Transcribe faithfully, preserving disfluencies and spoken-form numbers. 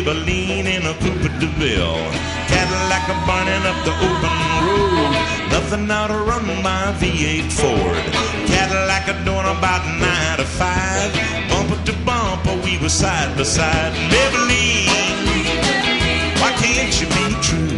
Maybelline in a Coupe de Ville. Cadillac a burning up the open road. Nothing out to run by V eight Ford. Cadillac a doing about nine to five. Bumper to bumper, we were side by side. Maybelline, why can't you be true?